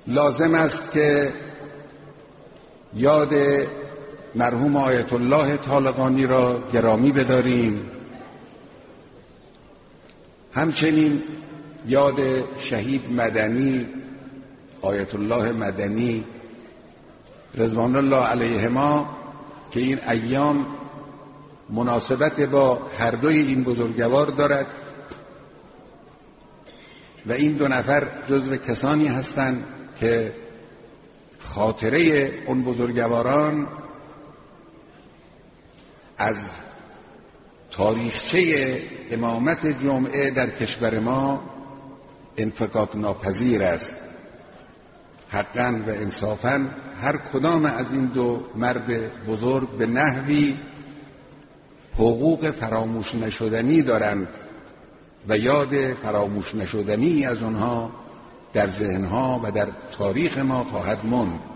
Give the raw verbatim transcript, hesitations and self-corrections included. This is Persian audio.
لازم است که یاد مرحوم آیت الله طالقانی را گرامی بداریم، همچنین یاد شهید مدنی، آیت الله مدنی رضوان الله علیهما که این ایام مناسبت با هر دوی این بزرگوار دارد و این دو نفر جزو کسانی هستند که خاطره اون بزرگواران از تاریخچه امامت جمعه در کشور ما انفکاک ناپذیر است. حقاً و انصافاً هر کدام از این دو مرد بزرگ به نحوی حقوق فراموش نشدنی دارند و یاد فراموش نشدنی از آنها در ذهنها و در تاریخ ما خواهد ماند.